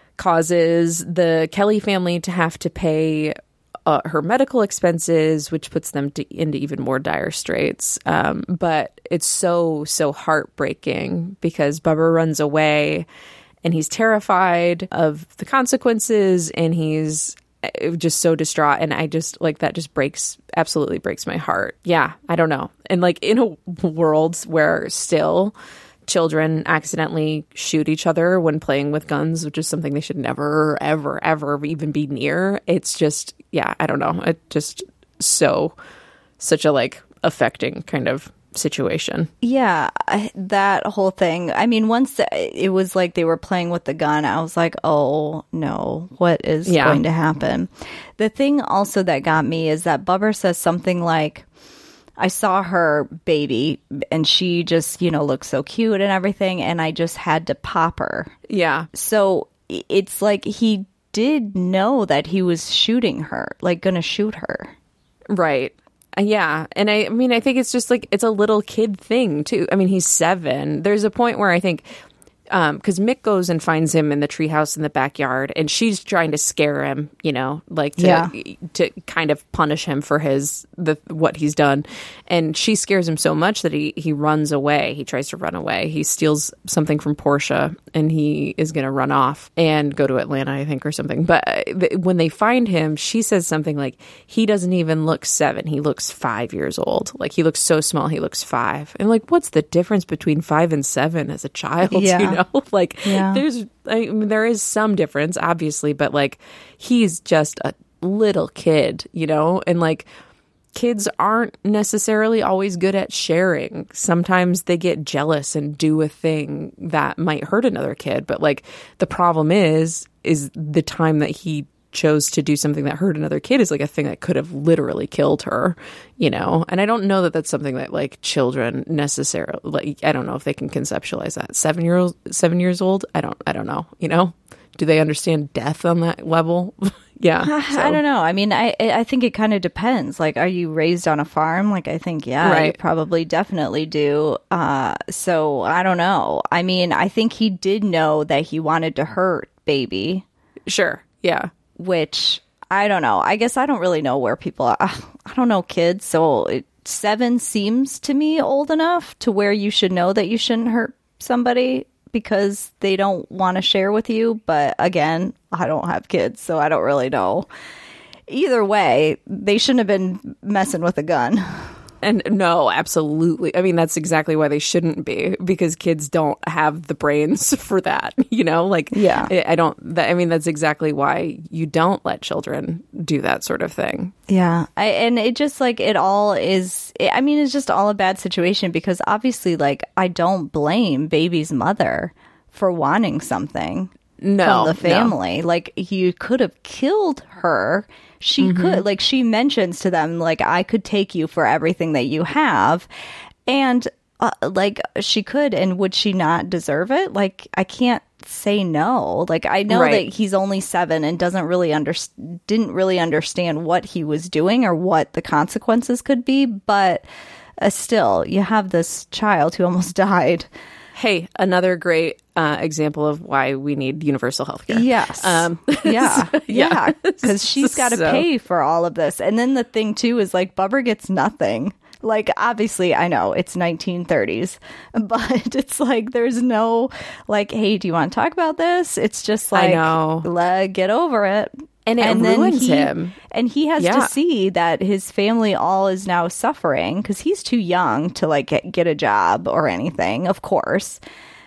causes the Kelly family to have to pay uh, her medical expenses, which puts them to, into even more dire straits. Um, but it's so, so heartbreaking because Bubba runs away and he's terrified of the consequences, and he's just so distraught. And I just, like, that just breaks, absolutely breaks my heart. Yeah, I don't know. And, like, in a world where still children accidentally shoot each other when playing with guns, which is something they should never, ever, ever even be near. It's just, yeah, I don't know. It just so, such a, like, affecting kind of situation. Yeah, I, that whole thing. I mean, once it was like they were playing with the gun, I was like, oh no, what is yeah. going to happen? The thing also that got me is that Bubba says something like, I saw her baby and she just, you know, looks so cute and everything, and I just had to pop her. Yeah. So it's like he did know that he was shooting her, like gonna shoot her. Right. Yeah. And I, I mean, I think it's just like, it's a little kid thing too. I mean, he's seven. There's a point where I think, um, because Mick goes and finds him in the treehouse in the backyard, and she's trying to scare him, you know, like to yeah. to kind of punish him for his the what he's done, and she scares him so much that he he runs away. He tries to run away. He steals something from Portia, and he is going to run off and go to Atlanta, I think, or something. But when they find him, she says something like, he doesn't even look seven. He looks five years old. Like, he looks so small. He looks five. And like, what's the difference between five and seven as a child? Yeah. You know? Like, yeah. there's, I mean, there is some difference, obviously, but like, he's just a little kid, you know? And like, kids aren't necessarily always good at sharing. Sometimes they get jealous and do a thing that might hurt another kid. But like, the problem is, is the time that he chose to do something that hurt another kid is like a thing that could have literally killed her, you know? And I don't know that that's something that like children necessarily, like, I don't know if they can conceptualize that. Seven year old, seven years old, I don't, I don't know, you know? Do they understand death on that level? Yeah. So. I don't know. I mean, I I think it kind of depends. Like, are you raised on a farm? Like, I think, yeah, right. You probably definitely do. Uh, so I don't know. I mean, I think he did know that he wanted to hurt Baby. Sure. Yeah. Which, I don't know. I guess I don't really know where people are. I don't know kids. So it, seven seems to me old enough to where you should know that you shouldn't hurt somebody because they don't want to share with you. But again, I don't have kids, so I don't really know. Either way, they shouldn't have been messing with a gun. And no, absolutely. I mean, that's exactly why they shouldn't be, because kids don't have the brains for that, you know? Like, yeah. I don't, that, I mean, that's exactly why you don't let children do that sort of thing. Yeah. I, and it just, like, it all is, it, I mean, it's just all a bad situation because obviously, like, I don't blame Baby's mother for wanting something no, from the family. No. Like, you could have killed her. She mm-hmm. could, like, she mentions to them, like, I could take you for everything that you have. And, uh, like, she could, and would she not deserve it? Like, I can't say no. Like, I know right. that he's only seven and doesn't really under, didn't really understand what he was doing or what the consequences could be. But uh, still, you have this child who almost died. Hey, another great uh, example of why we need universal health care. Yes. Um, yeah. so, yeah. Because she's got to so. pay for all of this. And then the thing, too, is like Bubba gets nothing. Like, obviously, I know it's nineteen thirties, but it's like there's no like, hey, do you want to talk about this? It's just like, I know. Let, get over it. And it and ruins then he, him. And he has yeah. to see that his family all is now suffering because he's too young to like get, get a job or anything, of course.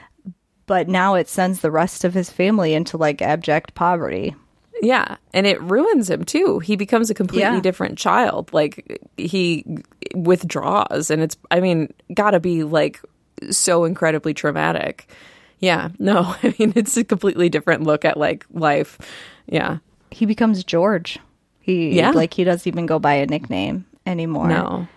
But now it sends the rest of his family into like abject poverty. Yeah. And it ruins him too. He becomes a completely yeah. different child. Like, he withdraws. And it's, I mean, gotta be like so incredibly traumatic. Yeah. No, I mean, it's a completely different look at like life. Yeah. He becomes George. He, yeah. like, he doesn't even go by a nickname anymore. No.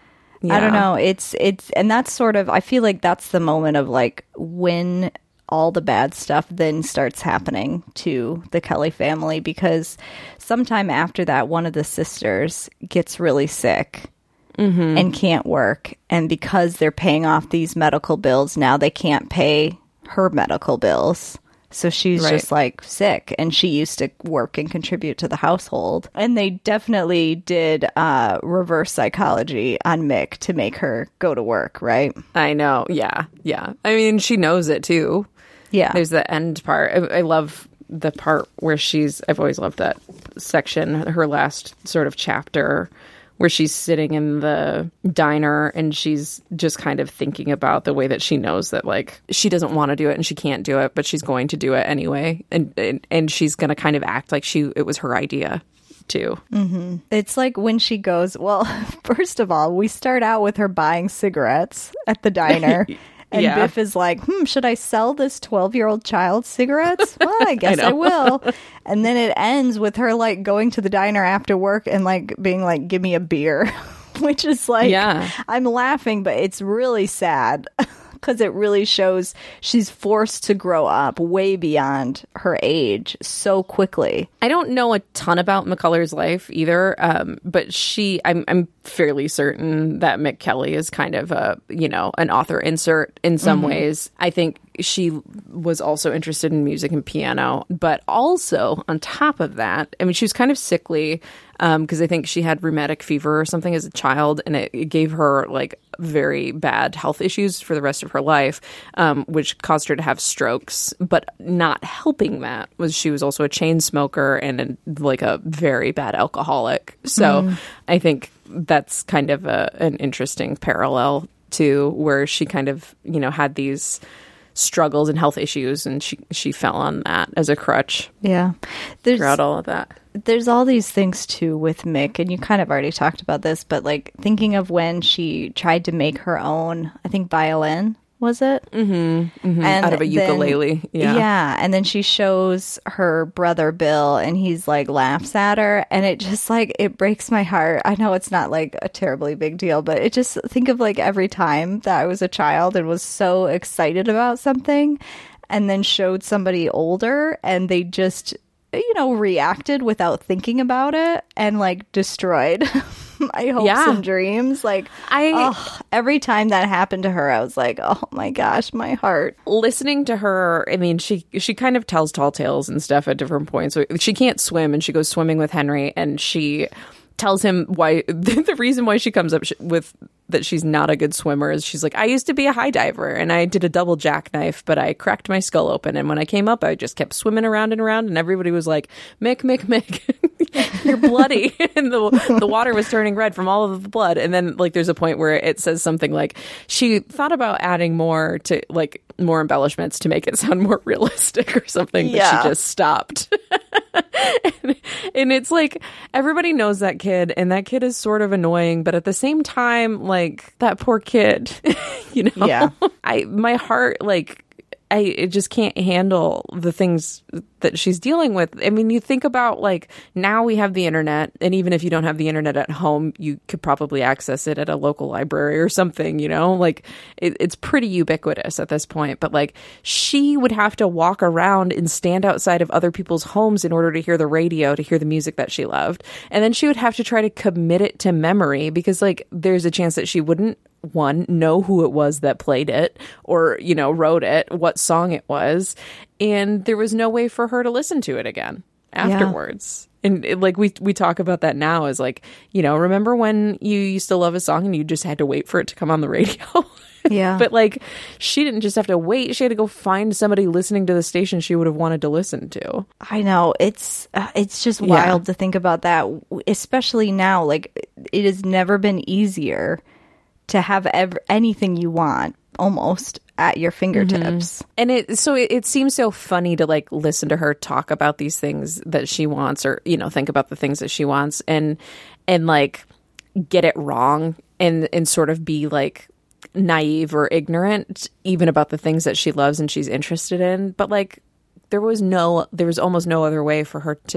I don't know. It's, it's, and that's sort of, I feel like that's the moment of like when all the bad stuff then starts happening to the Kelly family, because sometime after that, one of the sisters gets really sick mm-hmm. and can't work. And because they're paying off these medical bills, now they can't pay her medical bills. So she's right. just like sick, and she used to work and contribute to the household. And they definitely did uh, reverse psychology on Mick to make her go to work, right? I know. Yeah. Yeah. I mean, she knows it too. Yeah. There's the end part. I, I love the part where she's, I've always loved that section, her last sort of chapter, where she's sitting in the diner and she's just kind of thinking about the way that she knows that, like, she doesn't want to do it and she can't do it, but she's going to do it anyway. And and, and she's going to kind of act like she it was her idea, too. Mm-hmm. It's like when she goes, well, first of all, we start out with her buying cigarettes at the diner. And yeah. Biff is like, hmm, should I sell this twelve-year-old child cigarettes? Well, I guess I, I will. And then it ends with her, like, going to the diner after work and, like, being like, give me a beer. Which is, like, yeah. I'm laughing, but it's really sad. Because it really shows she's forced to grow up way beyond her age so quickly. I don't know a ton about McCullers' life either, um, but she, I'm, I'm fairly certain that Mick Kelly is kind of a, you know, an author insert in some mm-hmm. ways. I think she was also interested in music and piano, but also on top of that, I mean, she was kind of sickly because um, I think she had rheumatic fever or something as a child, and it, it gave her like very bad health issues for the rest of her life, um, which caused her to have strokes. But not helping that was she was also a chain smoker and a, like a very bad alcoholic. So mm. I think that's kind of a, an interesting parallel to where she kind of, you know, had these struggles and health issues, and she she fell on that as a crutch. Yeah, there's, throughout all of that. There's all these things too with Mick, and you kind of already talked about this, but like thinking of when she tried to make her own, I think violin, was it? Mm-hmm, mm-hmm. And out of a ukulele. Then, yeah. Yeah. And then she shows her brother Bill, and he's like laughs at her, and it just like it breaks my heart. I know it's not like a terribly big deal, but it just think of like every time that I was a child and was so excited about something, and then showed somebody older, and they just, you know, reacted without thinking about it and like destroyed my hopes yeah. and dreams. Like, I oh, every time that happened to her, I was like, oh my gosh, my heart. Listening to her, I mean, she she kind of tells tall tales and stuff at different points. So she can't swim, and she goes swimming with Henry, and she tells him why the reason why she comes up with that she's not a good swimmer is she's like, I used to be a high diver and I did a double jackknife, but I cracked my skull open, and when I came up I just kept swimming around and around, and everybody was like, Mick, Mick, Mick, you're bloody. And the the water was turning red from all of the blood. And then like there's a point where it says something like she thought about adding more to like more embellishments to make it sound more realistic or something, but yeah. she just stopped. and, and it's like everybody knows that kid, and that kid is sort of annoying, but at the same time, like that poor kid, you know, yeah. I my heart like I it just can't handle the things that she's dealing with. I mean, you think about like now we have the internet, and even if you don't have the internet at home, you could probably access it at a local library or something, you know, like it, it's pretty ubiquitous at this point. But like she would have to walk around and stand outside of other people's homes in order to hear the radio, to hear the music that she loved. And then she would have to try to commit it to memory, because like there's a chance that she wouldn't, one, know who it was that played it or, you know, wrote it, what song it was. And there was no way for her to listen to it again afterwards. Yeah. And it, like we we talk about that now as like, you know, remember when you used to love a song and you just had to wait for it to come on the radio? Yeah. But like she didn't just have to wait. She had to go find somebody listening to the station she would have wanted to listen to. I know. It's uh, it's just wild yeah. to think about that, especially now. Like it has never been easier to have ever anything you want almost at your fingertips. Mm-hmm. And it so it, it seems so funny to like listen to her talk about these things that she wants, or you know, think about the things that she wants, and and like get it wrong, and and sort of be like naive or ignorant even about the things that she loves and she's interested in. But like there was no there was almost no other way for her to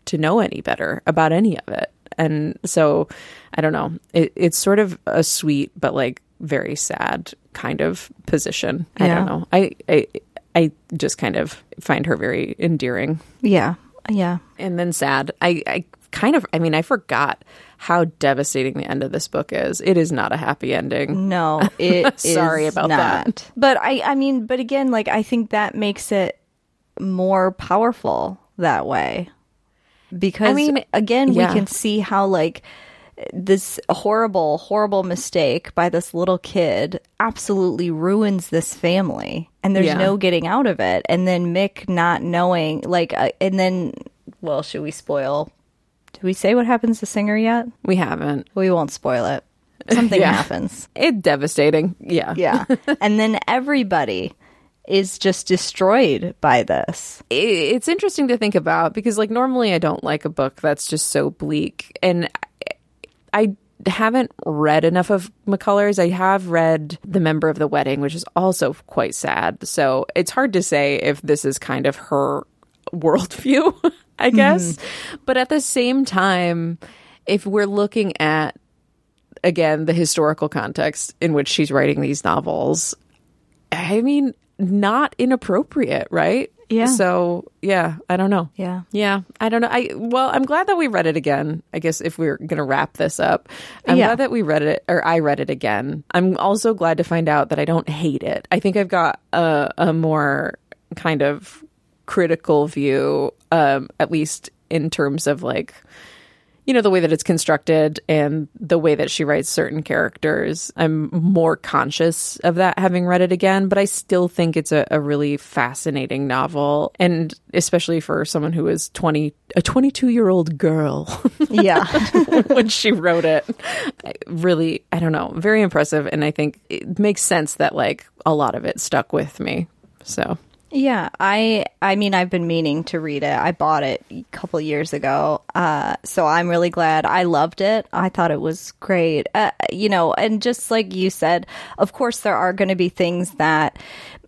to know any better about any of it. And so, I don't know. It, it's sort of a sweet but like very sad kind of position. I Yeah. don't know. I, I I just kind of find her very endearing. Yeah. Yeah. And then sad. I, I kind of, I mean, I forgot how devastating the end of this book is. It is not a happy ending. No, it Sorry is about not. that. But I, I mean, but again, like, I think that makes it more powerful that way. Because, I mean, again, yeah. we can see how, like, this horrible, horrible mistake by this little kid absolutely ruins this family. And there's Yeah. no getting out of it. And then Mick not knowing, like, uh, and then, well, should we spoil? Did we say what happens to Singer yet? We haven't. We won't spoil it. Something Yeah. happens. It's devastating. Yeah. Yeah. And then everybody is just destroyed by this. It- It's interesting to think about because, like, normally I don't like a book that's just so bleak. And I haven't read enough of McCullers. I have read The Member of the Wedding, which is also quite sad. So it's hard to say if this is kind of her worldview, I guess. Mm-hmm. But at the same time, if we're looking at, again, the historical context in which she's writing these novels, I mean, not inappropriate, right? Yeah. So, yeah, I don't know. Yeah. Yeah, I don't know. I well, I'm glad that we read it again. I guess if we're going to wrap this up, I'm Yeah. glad that we read it, or I read it again. I'm also glad to find out that I don't hate it. I think I've got a, a more kind of critical view, um, at least in terms of like, you know, the way that it's constructed and the way that she writes certain characters. I'm more conscious of that having read it again, but I still think it's a, a really fascinating novel. And especially for someone who is twenty, a twenty-two-year-old girl Yeah. when she wrote it. I really, I don't know, very impressive. And I think it makes sense that like a lot of it stuck with me. So... Yeah, I I mean, I've been meaning to read it. I bought it a couple years ago. Uh, so I'm really glad. I loved it. I thought it was great. Uh, you know, and just like you said, of course, there are going to be things that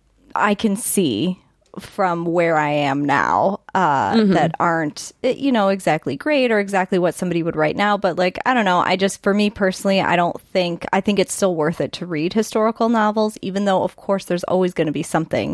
I can see from where I am now uh, mm-hmm. that aren't, you know, exactly great or exactly what somebody would write now. But like, I don't know. I just, for me personally, I don't think, I think it's still worth it to read historical novels, even though, of course, there's always going to be something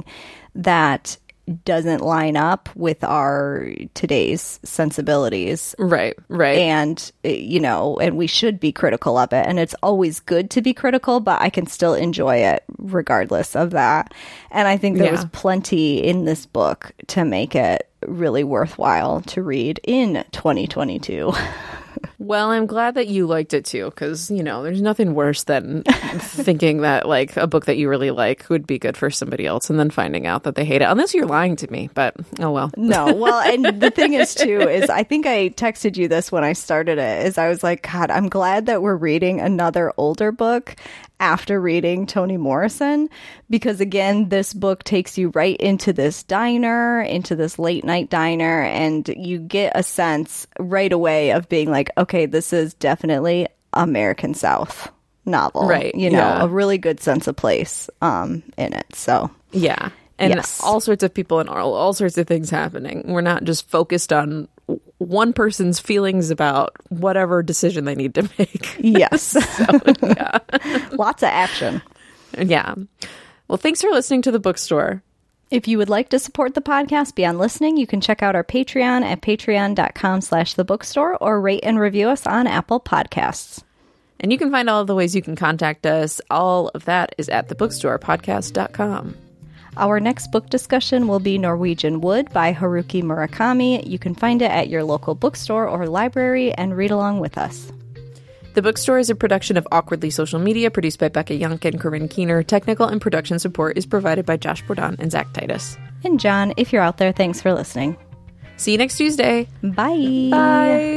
that doesn't line up with our today's sensibilities. Right, right. And, you know, and we should be critical of it. And it's always good to be critical, but I can still enjoy it regardless of that. And I think there Yeah. was plenty in this book to make it really worthwhile to read in twenty twenty-two. Well, I'm glad that you liked it too, because, you know, there's nothing worse than thinking that, like, a book that you really like would be good for somebody else and then finding out that they hate it. Unless you're lying to me, but oh well. No, well, and the thing is, too, is I think I texted you this when I started it, is I was like, God, I'm glad that we're reading another older book after reading Toni Morrison, because again, this book takes you right into this diner, into this late night diner, and you get a sense right away of being like, okay, this is definitely American South novel, right? You know, yeah. a really good sense of place um, in it. So yeah, and yes. all sorts of people and all, all sorts of things happening. We're not just focused on one person's feelings about whatever decision they need to make. Yes. So, yeah. Lots of action. Yeah. Well, thanks for listening to The Bookstore. If you would like to support the podcast beyond listening, you can check out our Patreon at patreon.com slash the bookstore or rate and review us on Apple Podcasts. And you can find all of the ways you can contact us. All of that is at the bookstore podcast dot com. Our next book discussion will be Norwegian Wood by Haruki Murakami. You can find it at your local bookstore or library and read along with us. The Bookstore is a production of Awkwardly Social Media, produced by Becca Young and Corinne Keener. Technical and production support is provided by Josh Bourdon and Zach Titus. And John, if you're out there, thanks for listening. See you next Tuesday. Bye. Bye.